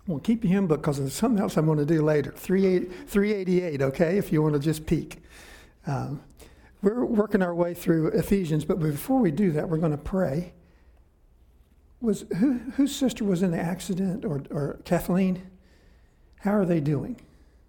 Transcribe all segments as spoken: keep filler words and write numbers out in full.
We'll keep you hymn book because there's something else I'm going to do later. three eighty-eight, okay, if you want to just peek. Um, we're working our way through Ephesians, but before we do that, we're going to pray. Was who whose sister was in the accident, or, or Kathleen? How are they doing?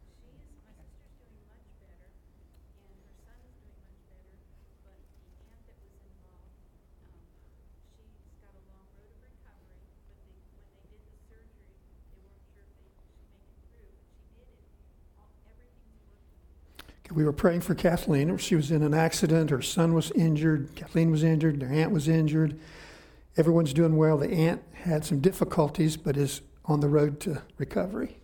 We were praying for Kathleen. She was in an accident. Her son was injured. Kathleen was injured. Their aunt was injured. Everyone's doing well. The aunt had some difficulties, but is on the road to recovery.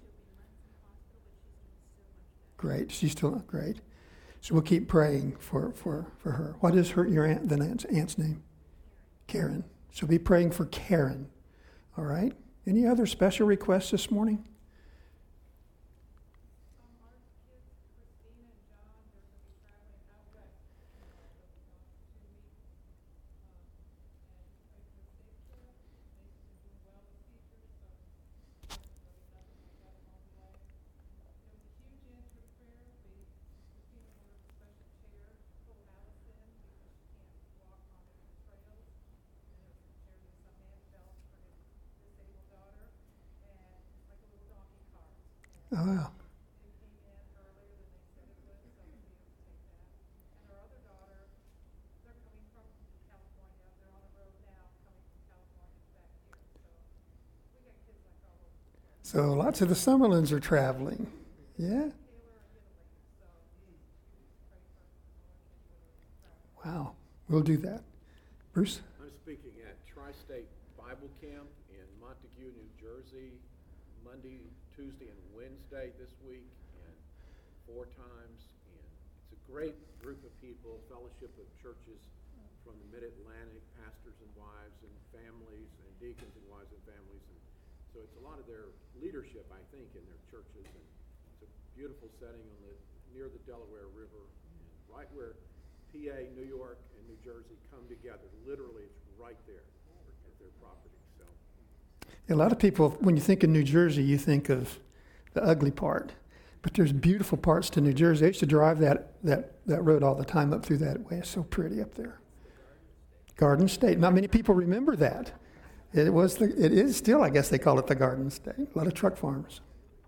Great. She's still great. So we'll keep praying for, for, for her. What is her your aunt the aunt's, aunt's name? Karen. So be praying for Karen. All right. Any other special requests this morning? Oh, wow. So lots of the Summerlins are traveling. Yeah? Wow. We'll do that. Bruce? I'm speaking at Tri-State Bible Camp in Montague, New Jersey, Monday, Tuesday, and Wednesday this week, and four times. And it's a great group of people, fellowship of churches from the Mid-Atlantic, pastors and wives and families, and deacons and wives and families. And so it's a lot of their leadership, I think, in their churches. And it's a beautiful setting on the near the Delaware River, and right where P A, New York, and New Jersey come together. Literally, it's right there at their property. So, a lot of people, when you think of New Jersey, you think of the ugly part. But there's beautiful parts to New Jersey. I used to drive that that, that road all the time up through that way. It's so pretty up there. Garden State. Not many people remember that. It was the, it is still, I guess they call it the Garden State. A lot of truck farmers.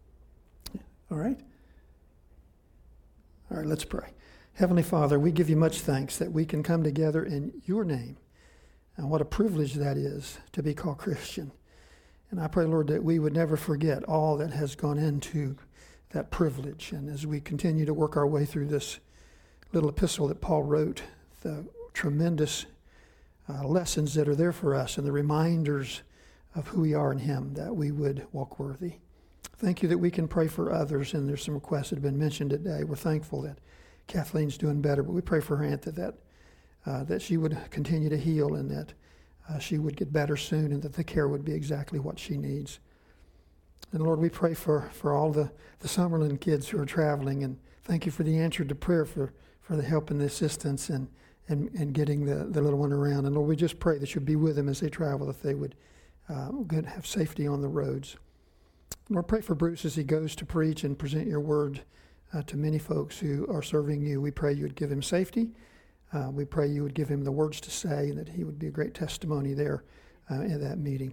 All right? All right, let's pray. Heavenly Father, we give you much thanks that we can come together in your name. And what a privilege that is to be called Christian. And I pray, Lord, that we would never forget all that has gone into that privilege. And as we continue to work our way through this little epistle that Paul wrote, the tremendous uh, lessons that are there for us and the reminders of who we are in him, that we would walk worthy. Thank you that we can pray for others, and there's some requests that have been mentioned today. We're thankful that Kathleen's doing better, but we pray for her aunt that that, uh, that she would continue to heal, and that uh, she would get better soon, and that the care would be exactly what she needs. And Lord, we pray for, for all the, the Summerlin kids who are traveling, and thank you for the answer to prayer for, for the help and the assistance and, and, and getting the, the little one around. And Lord, we just pray that you'd be with them as they travel, that they would uh, have safety on the roads. Lord, pray for Bruce as he goes to preach and present your word uh, to many folks who are serving you. We pray you would give him safety. Uh, we pray you would give him the words to say, and that he would be a great testimony there uh, in that meeting.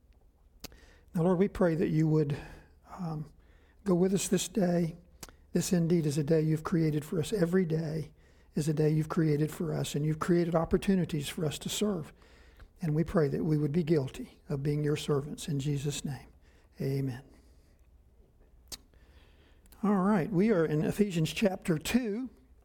Now, Lord, we pray that you would um, go with us this day. This indeed is a day you've created for us. Every day is a day you've created for us, and you've created opportunities for us to serve. And we pray that we would be guilty of being your servants. In Jesus' name, amen. All right, we are in Ephesians chapter two.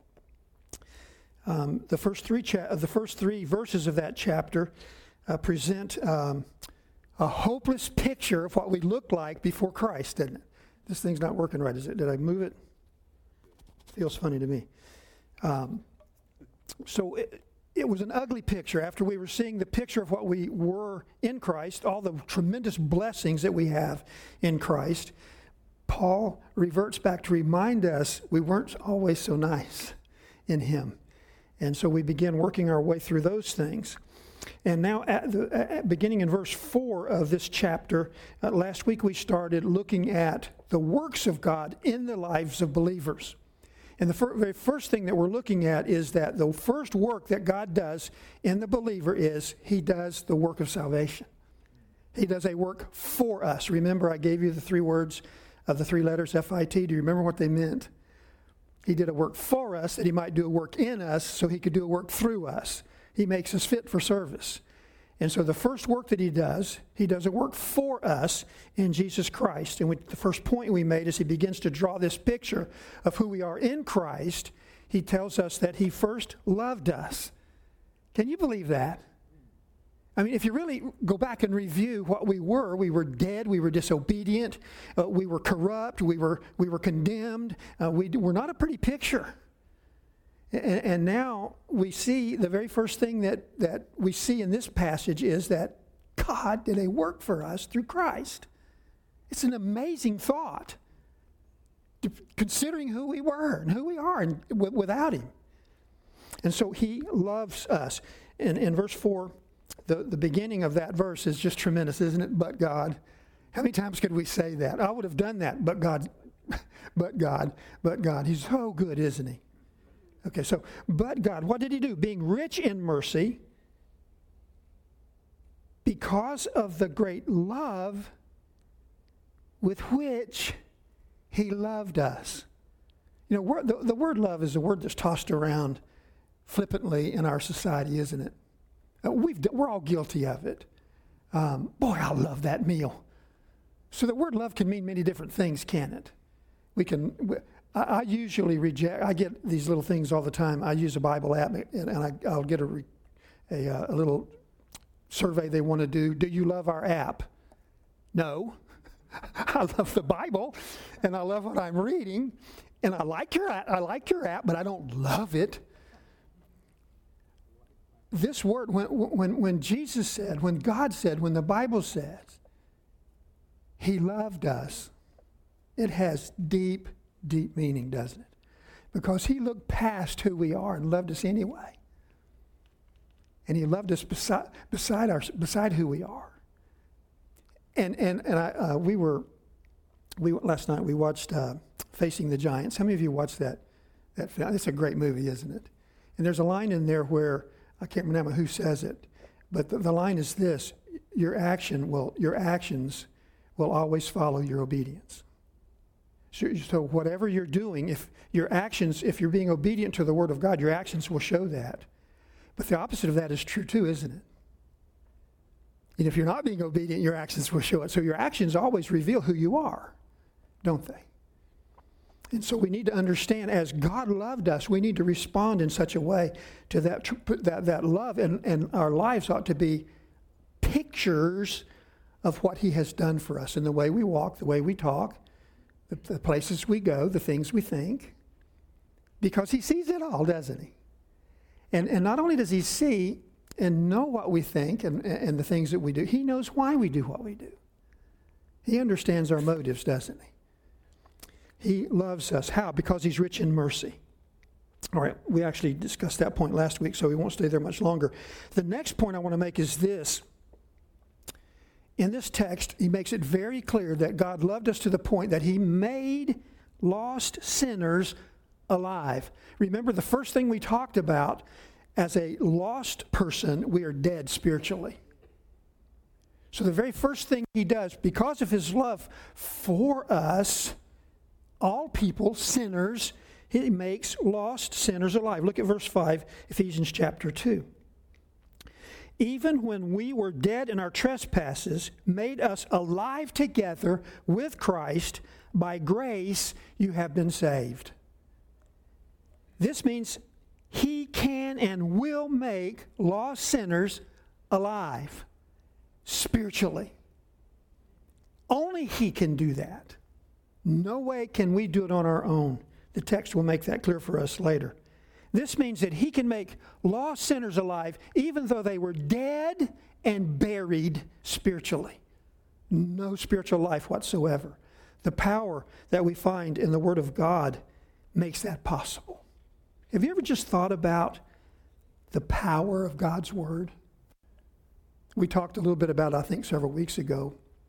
Um, the first three cha- the first three verses of that chapter uh, present um, a hopeless picture of what we looked like before Christ, didn't it? This thing's not working right, is it? Did I move it? Feels funny to me. Um, so it, it was an ugly picture. After we were seeing the picture of what we were in Christ, all the tremendous blessings that we have in Christ, Paul reverts back to remind us we weren't always so nice in him. And so we begin working our way through those things. And now, at the, at beginning in verse four of this chapter, uh, last week we started looking at the works of God in the lives of believers. And the fir- very first thing that we're looking at is that the first work that God does in the believer is He does the work of salvation. He does a work for us. Remember, I gave you the three words of the three letters F I T. Do you remember what they meant? He did a work for us that He might do a work in us so He could do a work through us. He makes us fit for service. And so the first work that He does, He does a work for us in Jesus Christ. And we, the first point we made is He begins to draw this picture of who we are in Christ. He tells us that He first loved us. Can you believe that? I mean, if you really go back and review what we were, we were dead, we were disobedient, uh, we were corrupt, we were we were condemned. Uh, we were not a pretty picture. And, and now we see the very first thing that, that we see in this passage is that God did a work for us through Christ. It's an amazing thought, to, considering who we were and who we are and w- without Him. And so He loves us. And in verse four, the, the beginning of that verse is just tremendous, isn't it? But God. How many times could we say that? I would have done that, but God, but God, but God. He's so good, isn't He? Okay, so, but God, what did He do? Being rich in mercy, because of the great love with which He loved us. You know, word, the, the word love is a word that's tossed around flippantly in our society, isn't it? Uh, we've, we're all guilty of it. Um, boy, I love that meal. So the word love can mean many different things, can it? We can... We, I usually reject, I get these little things all the time. I use a Bible app, and, and I, I'll get a, a, a little survey they want to do. Do you love our app? No. I love the Bible, and I love what I'm reading, and I like your I like your app, but I don't love it. This word, when, when, when Jesus said, when God said, when the Bible says, He loved us, it has deep deep meaning, doesn't it? Because He looked past who we are and loved us anyway. And He loved us beside beside our beside who we are. And and and I uh, we were we last night we watched uh, Facing the Giants. How many of you watched that that film? It's a great movie, isn't it? And there's a line in there where I can't remember who says it, but the, the line is this: your action will your actions will always follow your obedience. So whatever you're doing, if your actions, if you're being obedient to the Word of God, your actions will show that. But the opposite of that is true too, isn't it? And if you're not being obedient, your actions will show it. So your actions always reveal who you are, don't they? And so we need to understand, as God loved us, we need to respond in such a way to that that, that love, and, and our lives ought to be pictures of what He has done for us in the way we walk, the way we talk, The, the places we go, the things we think, because He sees it all, doesn't He? And and not only does He see and know what we think and, and the things that we do, He knows why we do what we do. He understands our motives, doesn't He? He loves us. How? Because He's rich in mercy. All right, we actually discussed that point last week, so we won't stay there much longer. The next point I want to make is this. In this text, He makes it very clear that God loved us to the point that He made lost sinners alive. Remember, the first thing we talked about, as a lost person, we are dead spiritually. So the very first thing He does, because of His love for us, all people, sinners, He makes lost sinners alive. Look at verse five, Ephesians chapter two. Even when we were dead in our trespasses, made us alive together with Christ. By grace you have been saved. This means He can and will make lost sinners alive spiritually. Only He can do that. No way can we do it on our own. The text will make that clear for us later. This means that He can make lost sinners alive even though they were dead and buried spiritually. No spiritual life whatsoever. The power that we find in the Word of God makes that possible. Have you ever just thought about the power of God's Word? we talked a little bit about, I think, several weeks ago,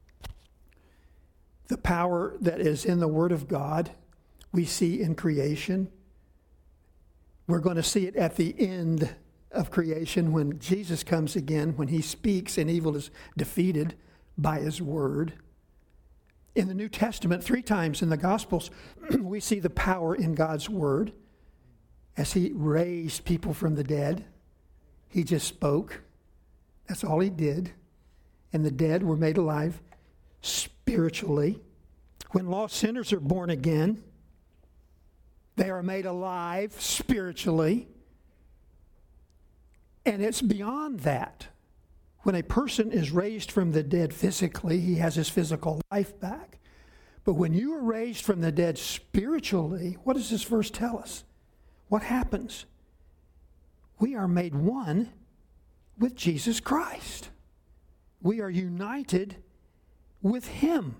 the power that is in the Word of God we see in creation. We're going to see it at the end of creation when Jesus comes again, when he speaks and evil is defeated by his word. In the New Testament, three times in the Gospels, we see the power in God's word. As he raised people from the dead, he just spoke. That's all he did. And the dead were made alive spiritually. When lost sinners are born again, they are made alive spiritually. And it's beyond that. When a person is raised from the dead physically, he has his physical life back. But when you are raised from the dead spiritually, what does this verse tell us? What happens? We are made one with Jesus Christ. We are united with him.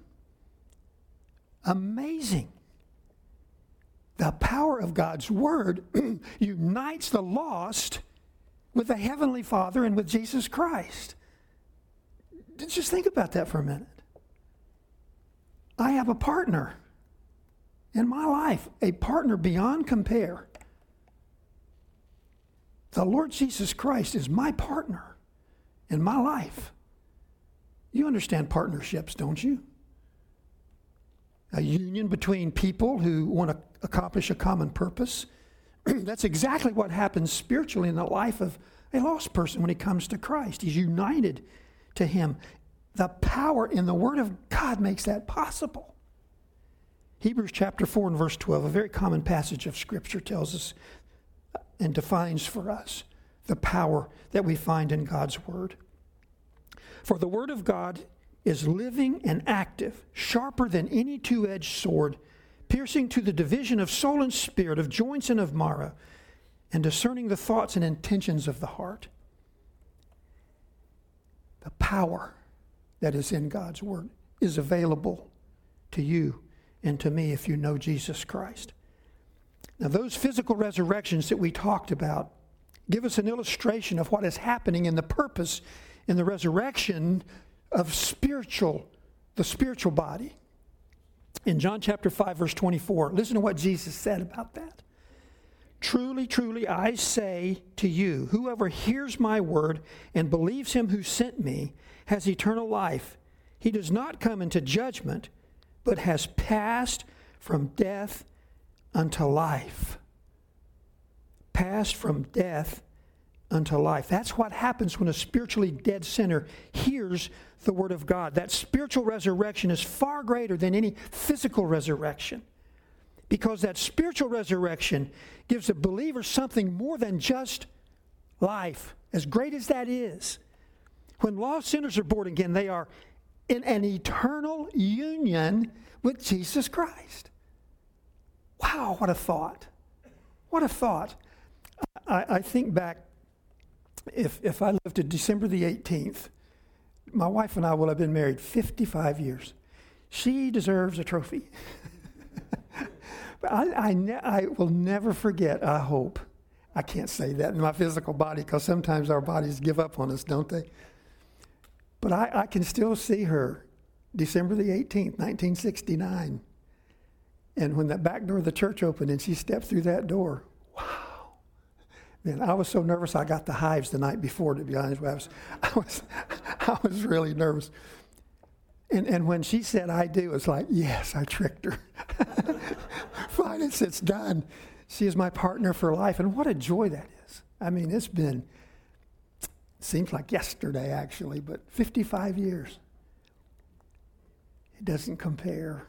Amazing. The power of God's word unites the lost with the Heavenly Father and with Jesus Christ. Just think about that for a minute. I have a partner in my life, a partner beyond compare. The Lord Jesus Christ is my partner in my life. You understand partnerships, don't you? A union between people who want to accomplish a common purpose. That's exactly what happens spiritually in the life of a lost person when he comes to Christ. He's united to him. The power in the Word of God makes that possible. Hebrews chapter four and verse twelve, a very common passage of Scripture, tells us and defines for us the power that we find in God's Word. For the Word of God is living and active, sharper than any two-edged sword, piercing to the division of soul and spirit, of joints and of marrow, and discerning the thoughts and intentions of the heart. The power that is in God's Word is available to you and to me if you know Jesus Christ. Now, those physical resurrections that we talked about give us an illustration of what is happening in the purpose in the resurrection of spiritual, the spiritual body. In John chapter five, verse twenty-four, listen to what Jesus said about that. Truly, truly, I say to you, whoever hears my word and believes him who sent me has eternal life. He does not come into judgment, but has passed from death unto life. Passed from death unto life. That's what happens when a spiritually dead sinner hears the word of God. That spiritual resurrection is far greater than any physical resurrection, because that spiritual resurrection gives a believer something more than just life, as great as that is. When lost sinners are born again, they are in an eternal union with Jesus Christ. Wow, what a thought. What a thought. I, I think back, if, if I lived to December the eighteenth, my wife and I will have been married fifty-five years. She deserves a trophy. But I, I, ne- I will never forget, I hope. I can't say that in my physical body because sometimes our bodies give up on us, don't they? But I, I can still see her, December the eighteenth, nineteen sixty-nine. And when that back door of the church opened and she stepped through that door, wow. Man, I was so nervous I got the hives the night before, to be honest with you. I was, I was, I was really nervous. And, and when she said, I do, it's like, yes, I tricked her. Fine, it's, it's done. She is my partner for life. And what a joy that is. I mean, it's been, it seems like yesterday, actually, but fifty-five years. It doesn't compare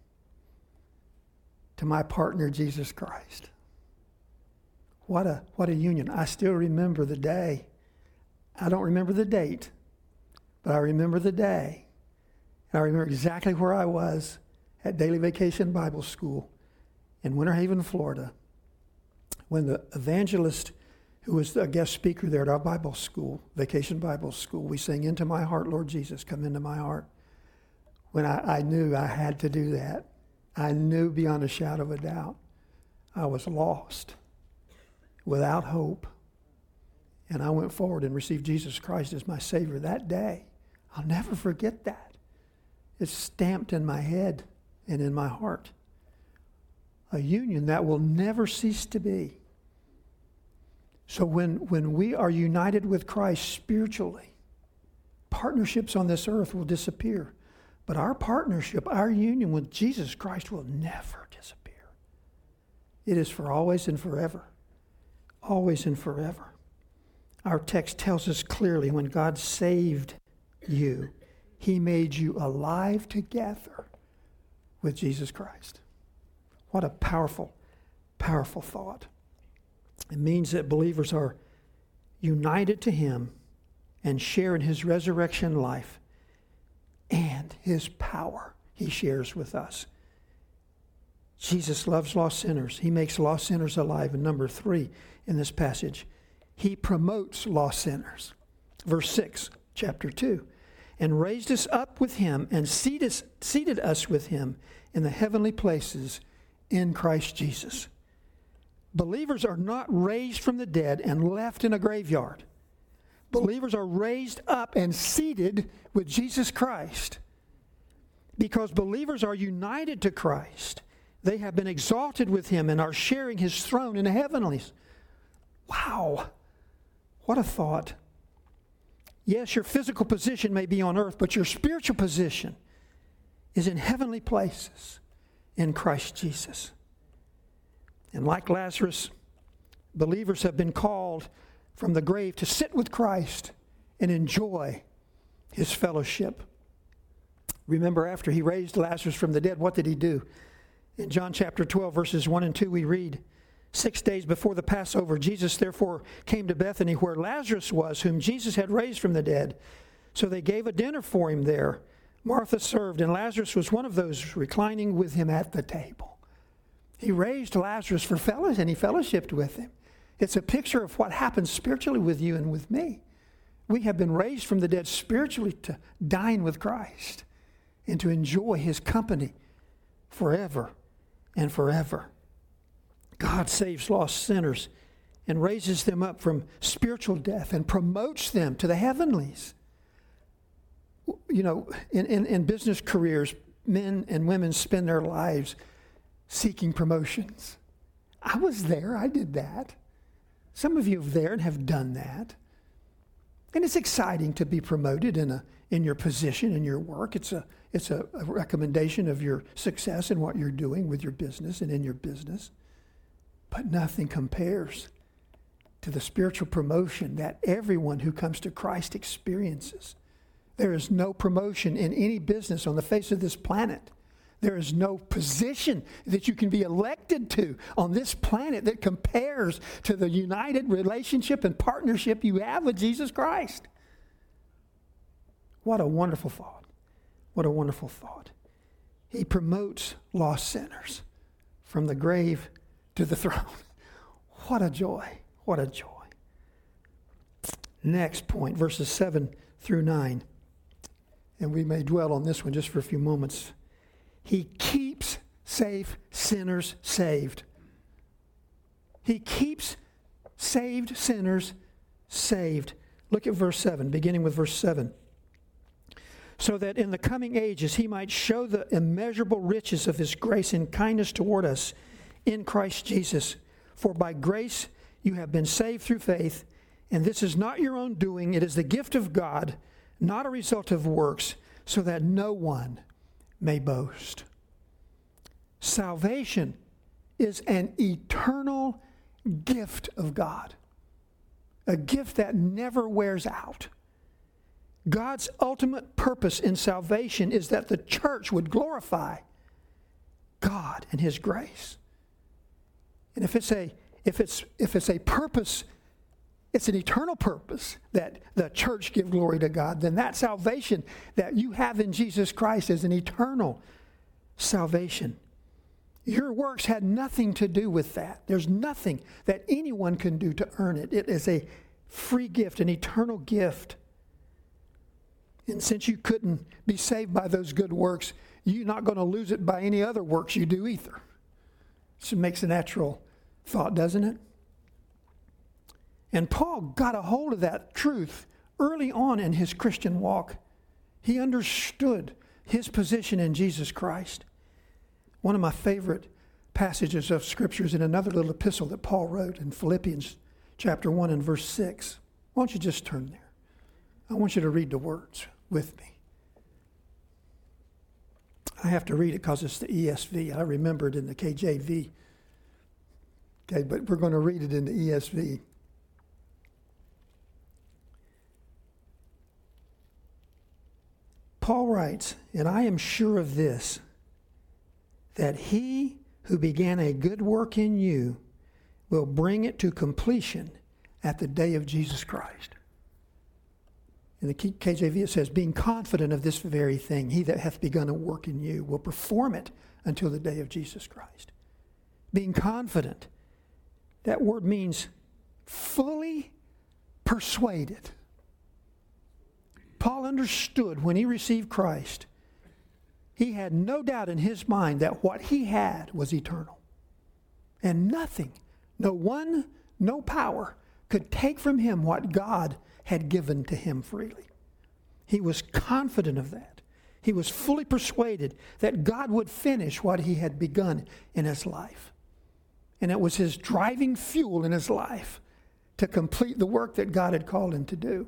to my partner, Jesus Christ. What a, what a union. I still remember the day. I don't remember the date, but I remember the day. And I remember exactly where I was at Daily Vacation Bible School in Winter Haven, Florida, when the evangelist who was a guest speaker there at our Bible school, Vacation Bible School, we sang, Into My Heart, Lord Jesus, Come Into My Heart. When I, I knew I had to do that, I knew beyond a shadow of a doubt I was lost, without hope. and I went forward and received Jesus Christ as my Savior that day. I'll never forget that. It's stamped in my head and in my heart. A union that will never cease to be. So when, when we are united with Christ spiritually, partnerships on this earth will disappear. But our partnership, our union with Jesus Christ will never disappear. It is for always and forever. Always and forever. Our text tells us clearly when God saved you, He made you alive together with Jesus Christ. What a powerful, powerful thought. It means that believers are united to Him and share in His resurrection life and His power He shares with us. Jesus loves lost sinners. He makes lost sinners alive. And number three in this passage, He promotes lost sinners. Verse six, chapter two. And raised us up with Him and seated, seated us with Him in the heavenly places in Christ Jesus. Believers are not raised from the dead and left in a graveyard. Believers are raised up and seated with Jesus Christ. Because believers are united to Christ, they have been exalted with Him and are sharing His throne in the heavenlies. Wow. What a thought. Yes, your physical position may be on earth, but your spiritual position is in heavenly places in Christ Jesus. And like Lazarus, believers have been called from the grave to sit with Christ and enjoy His fellowship. Remember, after He raised Lazarus from the dead, what did He do? In John chapter twelve, verses one and two, we read, Six days before the Passover, Jesus therefore came to Bethany where Lazarus was, whom Jesus had raised from the dead. So they gave a dinner for him there. Martha served, and Lazarus was one of those reclining with him at the table. He raised Lazarus for fellowship, and he fellowshiped with him. It's a picture of what happens spiritually with you and with me. We have been raised from the dead spiritually to dine with Christ and to enjoy His company forever and forever. God saves lost sinners and raises them up from spiritual death and promotes them to the heavenlies. You know, in, in, in business careers, men and women spend their lives seeking promotions. I was there. I did that. Some of you are there and have done that. And it's exciting to be promoted in a in your position, in your work. It's a it's a, a recommendation of your success in what you're doing with your business and in your business. But nothing compares to the spiritual promotion that everyone who comes to Christ experiences. There is no promotion in any business on the face of this planet. There is no position that you can be elected to on this planet that compares to the united relationship and partnership you have with Jesus Christ. What a wonderful thought. What a wonderful thought. He promotes lost sinners from the grave to the throne. What a joy. What a joy. Next point, verses seven through nine. And we may dwell on this one just for a few moments. He keeps safe sinners saved. He keeps saved sinners saved. Look at verse seven, beginning with verse seven. So that in the coming ages He might show the immeasurable riches of His grace and kindness toward us in Christ Jesus. For by grace you have been saved through faith, and this is not your own doing. It is the gift of God, not a result of works, so that no one may boast. Salvation is an eternal gift of God, a gift that never wears out. God's ultimate purpose in salvation is that the church would glorify God and His grace. And if it's a if it's if it's a purpose, it's an eternal purpose that the church give glory to God, then that salvation that you have in Jesus Christ is an eternal salvation. Your works had nothing to do with that. There's nothing that anyone can do to earn it. It is a free gift, an eternal gift. And since you couldn't be saved by those good works, you're not going to lose it by any other works you do either. So it makes a natural thought, doesn't it? And Paul got a hold of that truth early on in his Christian walk. He understood his position in Jesus Christ. One of my favorite passages of Scripture is in another little epistle that Paul wrote in Philippians chapter one and verse six. Why don't you just turn there? I want you to read the words with me. I have to read it because it's the E S V. I remember it in the K J V. Okay, but we're going to read it in the E S V. Paul writes, "And I am sure of this, that he who began a good work in you will bring it to completion at the day of Jesus Christ." In the K J V it says, "Being confident of this very thing, he that hath begun a work in you will perform it until the day of Jesus Christ." Being confident. That word means fully persuaded. Paul understood when he received Christ, he had no doubt in his mind that what he had was eternal. And nothing, no one, no power could take from him what God had given to him freely. He was confident of that. He was fully persuaded that God would finish what he had begun in his life. And it was his driving fuel in his life to complete the work that God had called him to do.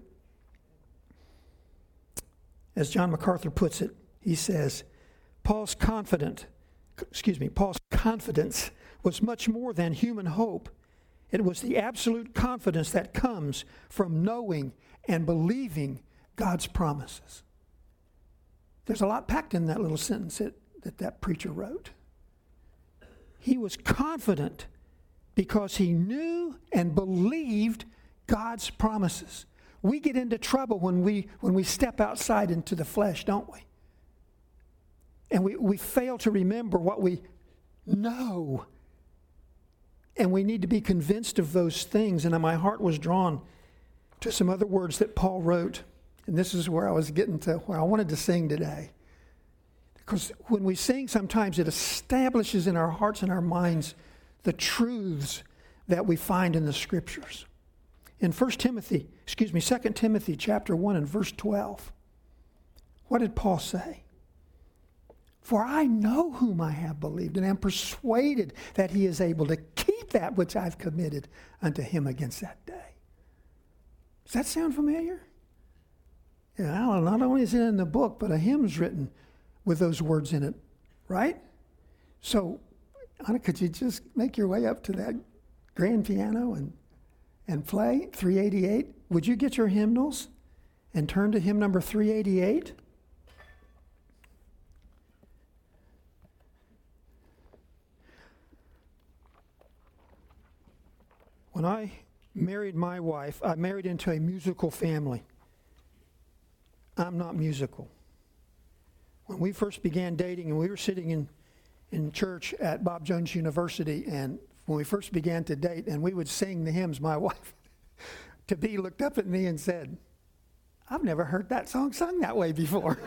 As John MacArthur puts it, he says, Paul's confident, excuse me, Paul's confidence was much more than human hope. It was the absolute confidence that comes from knowing and believing God's promises. There's a lot packed in that little sentence that that, that preacher wrote. He was confident because he knew and believed God's promises. We get into trouble when we when we step outside into the flesh, don't we? And we, we fail to remember what we know. And we need to be convinced of those things. And my heart was drawn to some other words that Paul wrote. And this is where I was getting to where I wanted to sing today. Because when we sing, sometimes it establishes in our hearts and our minds the truths that we find in the Scriptures. In First Timothy, excuse me, Second Timothy chapter one and verse twelve, what did Paul say? "For I know whom I have believed, and am persuaded that he is able to keep that which I've committed unto him against that day." Does that sound familiar? Yeah, well, not only is it in the book, but a hymn's written with those words in it, right? So, Anna, could you just make your way up to that grand piano and and play three eighty-eight? Would you get your hymnals and turn to hymn number three eighty-eight? When I married my wife, I married into a musical family. I'm not musical. When we first began dating, and we were sitting in, in church at Bob Jones University, and when we first began to date, and we would sing the hymns, my wife, to be, looked up at me and said, "I've never heard that song sung that way before."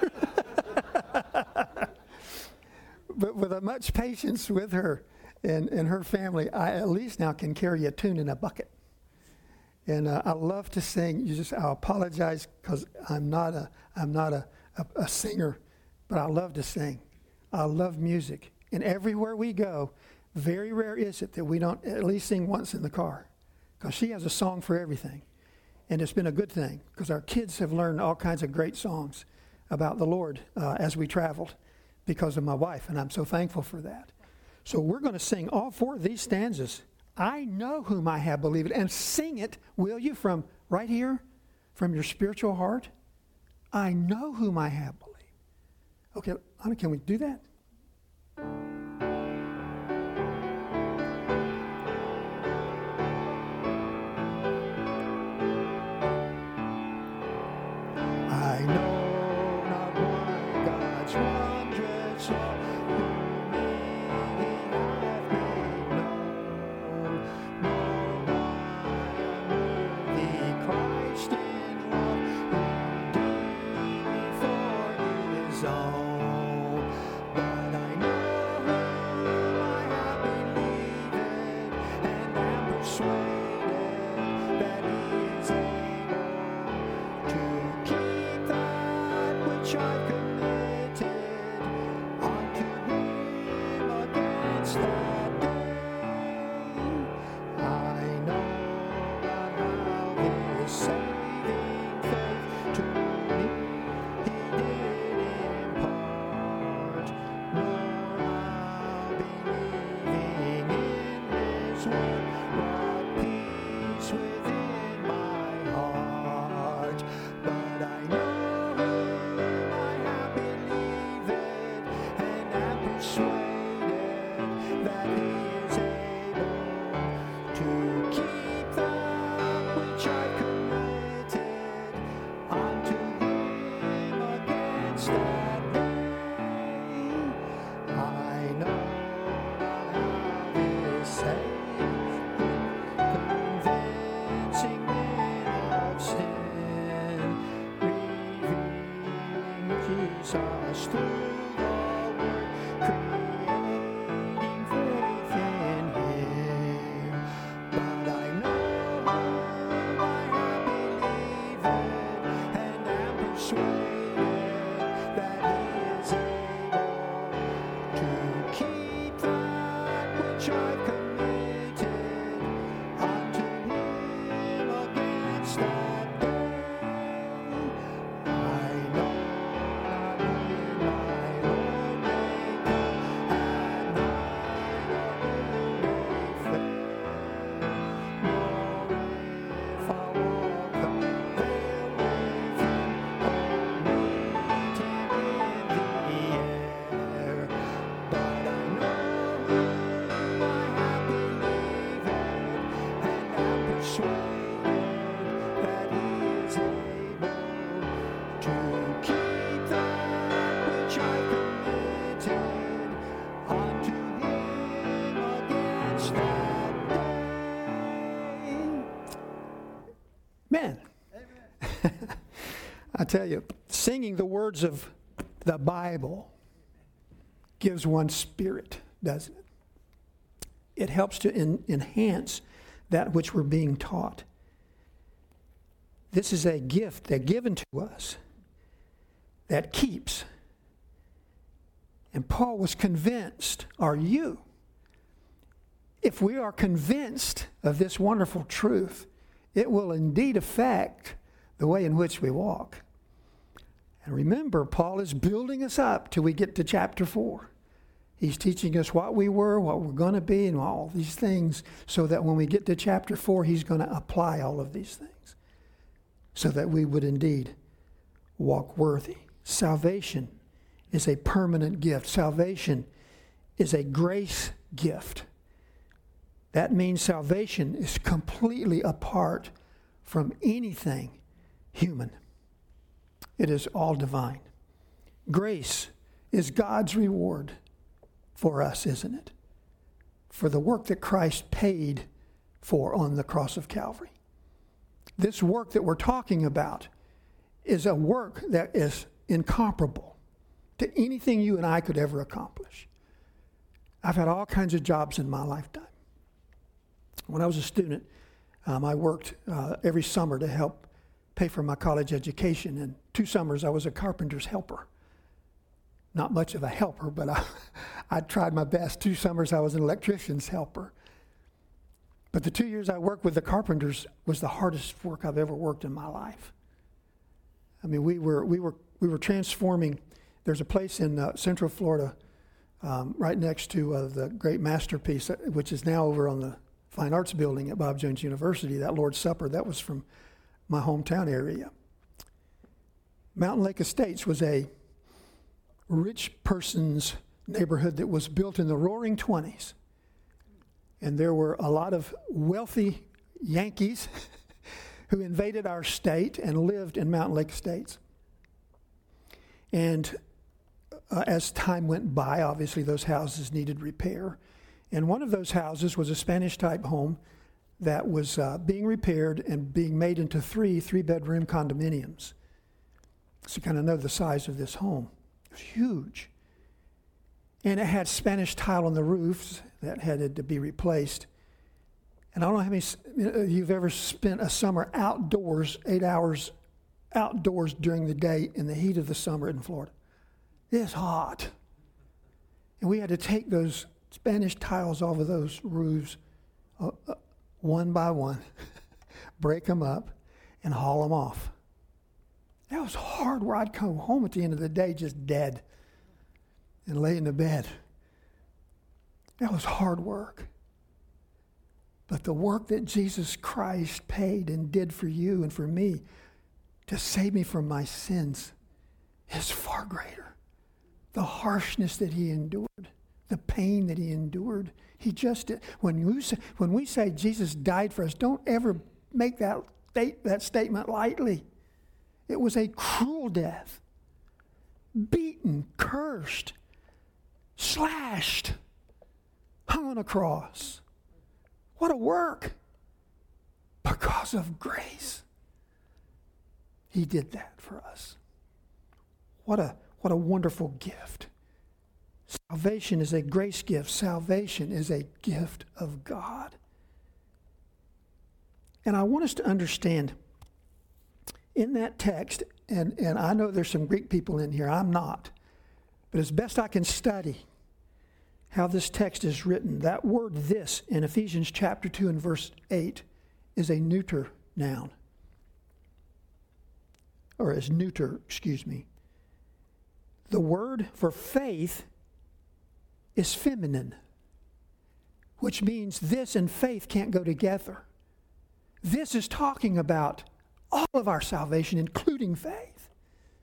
But with a much patience with her and, and her family, I at least now can carry a tune in a bucket. And uh, I love to sing. You just, I apologize because I'm not a I'm not a, a, a singer, but I love to sing. I love music, and everywhere we go, very rare is it that we don't at least sing once in the car, because she has a song for everything. And it's been a good thing, because our kids have learned all kinds of great songs about the Lord uh, as we traveled because of my wife, and I'm so thankful for that. So we're going to sing all four of these stanzas. I know whom I have believed, and sing it, will you, from right here, from your spiritual heart? I know whom I have believed. Okay, Anna, can we do that? I know not one God's wondrous love, whom he hath made known, nor why unworthy Christ in love, redeemed me for his own. But I know whom I have believed, and am persuaded that against that day. I know God have His saving faith to me. He did impart, nor I'll be believing in His word. What peace within my heart, but I know whom I have believed, and am persuaded that He is able to keep that which I committed unto Him against that day. I know God have His saving, convincing men of sin, revealing Jesus through the Word, creating faith in Him. But I know whom I have believed, and am persuaded that He is able to keep that which I've committed unto Him against that day. I know not when my Lord may come, and night or noonday fair, nor if I walk the vale with Him, or meet Him in the air. But I know whom I have believed, and am persuaded that He is able to keep that which I committed unto Him against that day. Man, I tell you, singing the words of the Bible gives one spirit, doesn't it? It helps to en- enhance that which we're being taught. This is a gift that's given to us that keeps. And Paul was convinced, are you? If we are convinced of this wonderful truth, it will indeed affect the way in which we walk. And remember, Paul is building us up till we get to chapter four. He's teaching us what we were, what we're going to be, and all these things, so that when we get to chapter four, he's going to apply all of these things, so that we would indeed walk worthy. Salvation is a permanent gift. Salvation is a grace gift. That means salvation is completely apart from anything human. It is all divine. Grace is God's reward for us, isn't it? For the work that Christ paid for on the cross of Calvary. This work that we're talking about is a work that is incomparable to anything you and I could ever accomplish. I've had all kinds of jobs in my lifetime. When I was a student, um, I worked uh, every summer to help pay for my college education. And two summers I was a carpenter's helper. Not much of a helper, but I, I tried my best. Two summers I was an electrician's helper. But the two years I worked with the carpenters was the hardest work I've ever worked in my life. I mean, we were we were we were transforming. There's a place in uh, Central Florida, um, right next to uh, the great masterpiece, which is now over on the Fine Arts Building at Bob Jones University. That Lord's Supper, that was from my hometown area. Mountain Lake Estates was a rich person's neighborhood that was built in the roaring twenties. And there were a lot of wealthy Yankees who invaded our state and lived in Mountain Lake Estates. And uh, as time went by, obviously those houses needed repair. And one of those houses was a Spanish-type home that was uh, being repaired and being made into three three-bedroom condominiums. So you kind of know the size of this home. It was huge. And it had Spanish tile on the roofs that had to be replaced. And I don't know how many you've ever spent a summer outdoors, eight hours outdoors during the day in the heat of the summer in Florida. It's hot. And we had to take those Spanish tiles off of those roofs uh, uh, one by one, break them up, and haul them off. That was hard where I'd come home at the end of the day just dead and lay in the bed. That was hard work. But the work that Jesus Christ paid and did for you and for me to save me from my sins is far greater. The harshness that he endured, the pain that he endured, he just did. When you say, when we say Jesus died for us, don't ever make that state, that statement lightly. It was a cruel death. Beaten, cursed, slashed, hung on a cross. What a work! Because of grace. He did that for us. What a, what a wonderful gift. Salvation is a grace gift. Salvation is a gift of God. And I want us to understand in that text, and, and I know there's some Greek people in here, I'm not, but as best I can study how this text is written, that word this in Ephesians chapter two and verse eight is a neuter noun. Or is neuter, excuse me. The word for faith is feminine, which means this and faith can't go together. This is talking about all of our salvation, including faith.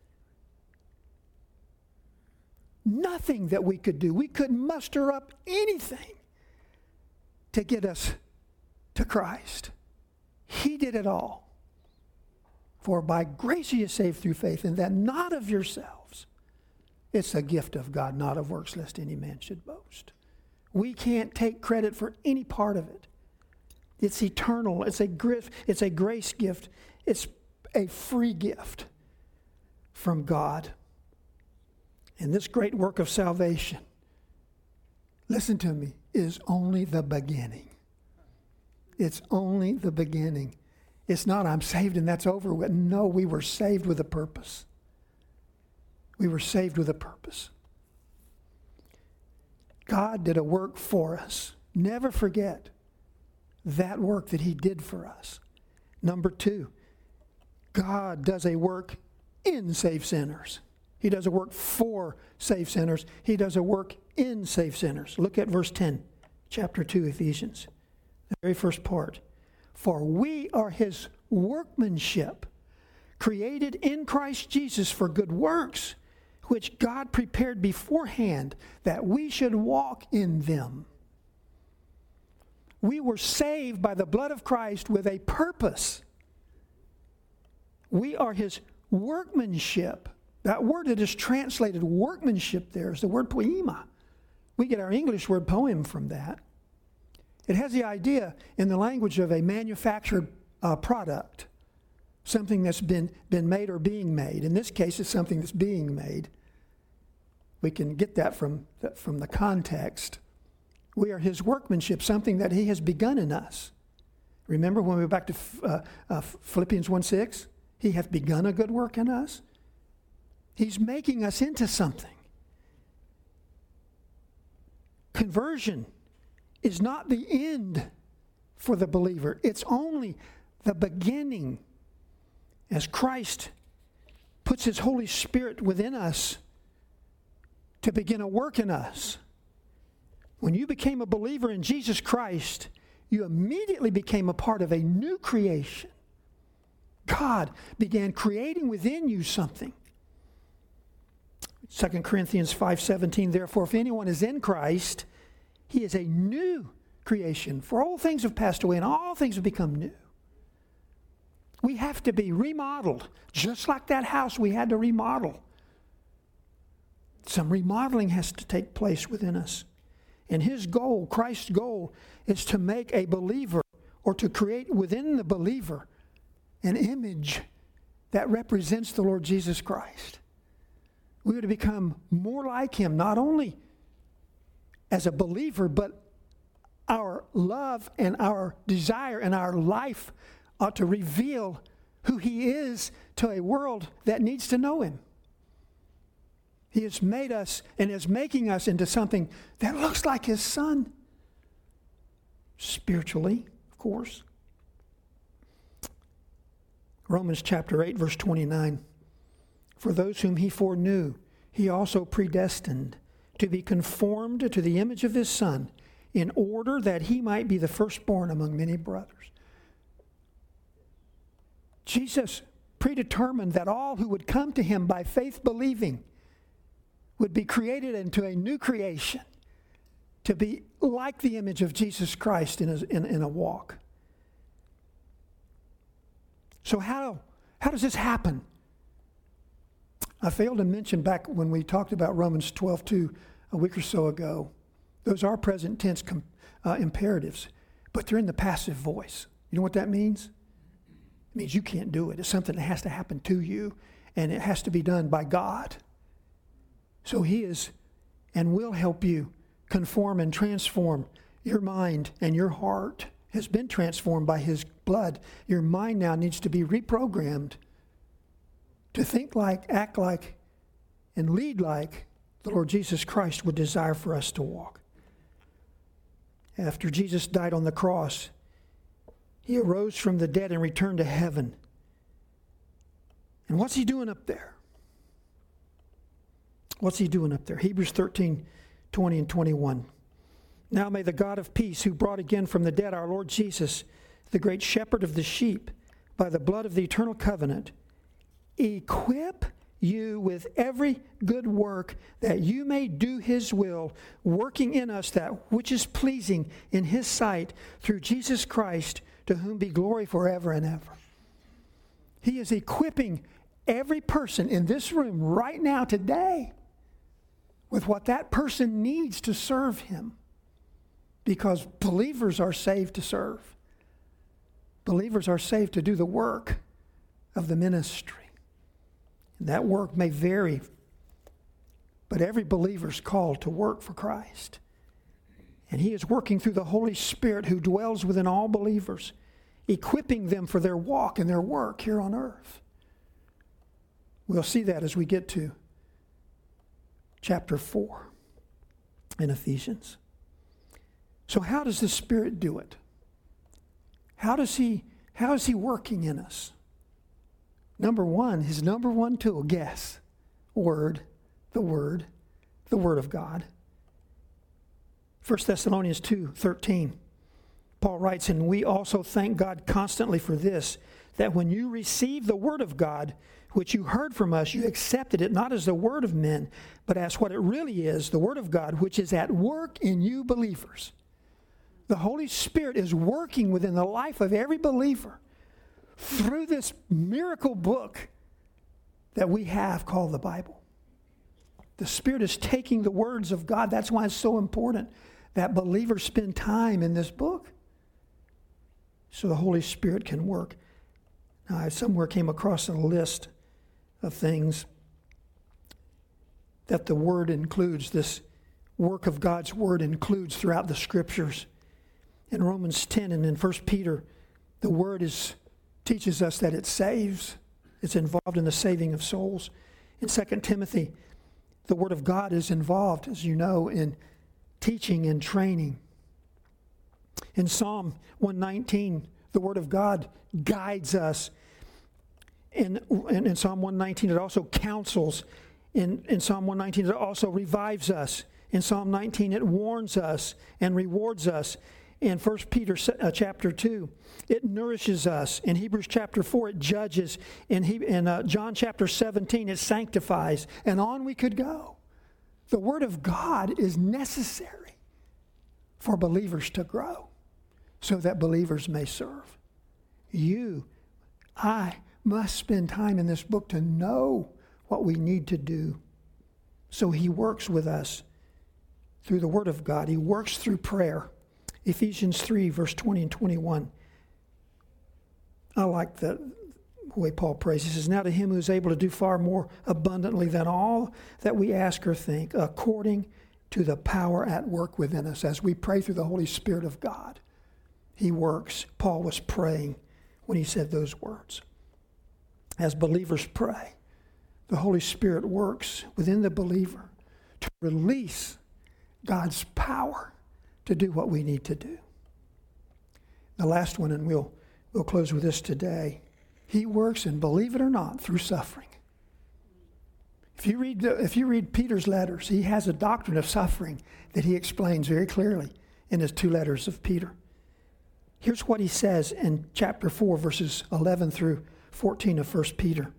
Nothing that we could do. We couldn't muster up anything to get us to Christ. He did it all. For by grace he is saved through faith, and that not of yourselves. It's a gift of God, not of works, lest any man should boast. We can't take credit for any part of it. It's eternal. It's a gift. It's a grace gift. It's a free gift from God. And this great work of salvation, listen to me, is only the beginning. It's only the beginning. It's not, I'm saved and that's over with. No, we were saved with a purpose. We were saved with a purpose. God did a work for us. Never forget that work that he did for us. Number two, God does a work in saved sinners. He does a work for saved sinners. He does a work in saved sinners. Look at verse ten, chapter two, Ephesians, the very first part. For we are his workmanship, created in Christ Jesus for good works, which God prepared beforehand that we should walk in them. We were saved by the blood of Christ with a purpose. We are his workmanship. That word that is translated workmanship there is the word poema. We get our English word poem from that. It has the idea in the language of a manufactured uh, product, something that's been, been made or being made. In this case, it's something that's being made. We can get that from, from the context. We are his workmanship, something that he has begun in us. Remember when we were back to uh, uh, Philippians one six? He hath begun a good work in us. He's making us into something. Conversion is not the end for the believer. It's only the beginning. As Christ puts his Holy Spirit within us to begin a work in us. When you became a believer in Jesus Christ, you immediately became a part of a new creation. God began creating within you something. Second Corinthians five seventeen, therefore, if anyone is in Christ, he is a new creation. For all things have passed away and all things have become new. We have to be remodeled, just like that house we had to remodel. Some remodeling has to take place within us. And his goal, Christ's goal, is to make a believer or to create within the believer an image that represents the Lord Jesus Christ. We are to become more like him, not only as a believer, but our love and our desire and our life ought to reveal who he is to a world that needs to know him. He has made us and is making us into something that looks like His Son. Spiritually, of course. Romans chapter eight, verse twenty-nine. For those whom He foreknew, He also predestined to be conformed to the image of His Son, in order that He might be the firstborn among many brothers. Jesus predetermined that all who would come to Him by faith believing would be created into a new creation, to be like the image of Jesus Christ in a, in, in a walk. So how, how does this happen? I failed to mention back when we talked about Romans twelve two a week or so ago, those are present tense com, uh, imperatives, but they're in the passive voice. You know what that means? It means you can't do it. It's something that has to happen to you, and it has to be done by God. So He is and will help you conform and transform your mind, and your heart has been transformed by His blood. Your mind now needs to be reprogrammed to think like, act like, and lead like the Lord Jesus Christ would desire for us to walk. After Jesus died on the cross, He arose from the dead and returned to heaven. And what's He doing up there? What's He doing up there? Hebrews thirteen, twenty and twenty-one. Now may the God of peace, who brought again from the dead our Lord Jesus, the great shepherd of the sheep, by the blood of the eternal covenant, equip you with every good work, that you may do His will, working in us that which is pleasing in His sight, through Jesus Christ, to whom be glory forever and ever. He is equipping every person in this room right now, today, with what that person needs to serve Him. Because believers are saved to serve. Believers are saved to do the work of the ministry. And that work may vary, but every believer is called to work for Christ. And He is working through the Holy Spirit who dwells within all believers, equipping them for their walk and their work here on earth. We'll see that as we get to chapter four in Ephesians. So how does the Spirit do it? How does He, how is He working in us? Number one, His number one tool, guess, Word, the Word, the Word of God. First Thessalonians two thirteen, Paul writes, and we also thank God constantly for this, that when you received the Word of God, which you heard from us, you accepted it not as the word of men, but as what it really is, the Word of God, which is at work in you believers. The Holy Spirit is working within the life of every believer through this miracle book that we have called the Bible. The Spirit is taking the words of God. That's why it's so important that believers spend time in this book, so the Holy Spirit can work. Now, I somewhere came across a list of things that the Word includes, this work of God's Word includes throughout the Scriptures. In Romans ten and in First Peter, the Word is teaches us that it saves. It's involved in the saving of souls. In Second Timothy, the Word of God is involved, as you know, in teaching and training. In Psalm one nineteen, the Word of God guides us. In, in, in Psalm one nineteen, it also counsels. In, in Psalm one nineteen, it also revives us. In Psalm nineteen, it warns us and rewards us. In First Peter uh, chapter two, it nourishes us. In Hebrews chapter four, it judges. In, he, in uh, John chapter seventeen, it sanctifies. And on we could go. The Word of God is necessary for believers to grow so that believers may serve. You, I, must spend time in this book to know what we need to do. So He works with us through the Word of God. He works through prayer. Ephesians three, verse twenty and twenty-one. I like the way Paul prays. He says, now to Him who is able to do far more abundantly than all that we ask or think, according to the power at work within us. As we pray through the Holy Spirit of God, He works. Paul was praying when he said those words. As believers pray, the Holy Spirit works within the believer to release God's power to do what we need to do. The last one, and we'll, we'll close with this today. He works, and believe it or not, through suffering. If you read the, if you read Peter's letters, he has a doctrine of suffering that he explains very clearly in his two letters of Peter. Here's what he says in chapter four, verses eleven through fourteen of First Peter.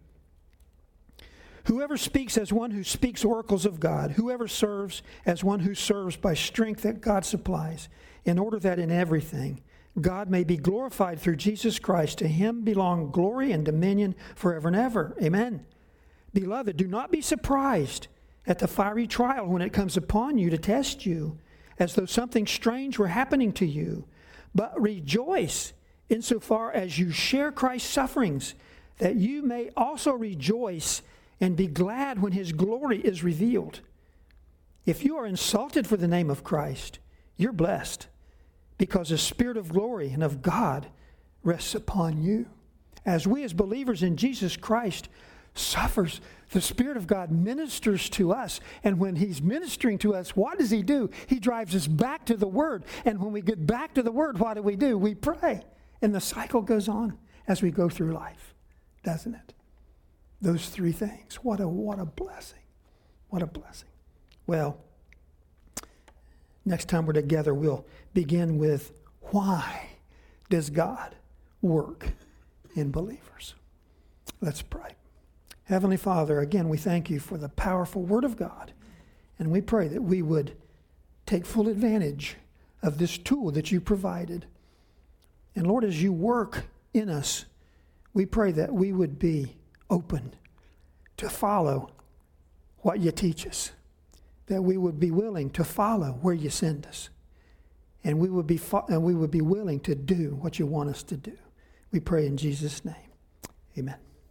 Whoever speaks as one who speaks oracles of God, whoever serves as one who serves by strength that God supplies, in order that in everything God may be glorified through Jesus Christ. To him belong glory and dominion forever and ever. Amen. Beloved, do not be surprised at the fiery trial when it comes upon you to test you, as though something strange were happening to you. But rejoice insofar as you share Christ's sufferings, that you may also rejoice and be glad when his glory is revealed. If you are insulted for the name of Christ, you're blessed, because the Spirit of glory and of God rests upon you. As we as believers in Jesus Christ suffers, the Spirit of God ministers to us. And when he's ministering to us, what does he do? He drives us back to the Word. And when we get back to the Word, what do we do? We pray. And the cycle goes on as we go through life, doesn't it? Those three things. What a, what a blessing. What a blessing. Well, next time we're together, we'll begin with, why does God work in believers? Let's pray. Heavenly Father, again, we thank you for the powerful Word of God. And we pray that we would take full advantage of this tool that you provided. And Lord, as you work in us, we pray that we would be open to follow what you teach us. That we would be willing to follow where you send us. And we would be fo- and we would be willing to do what you want us to do. We pray in Jesus' name. Amen.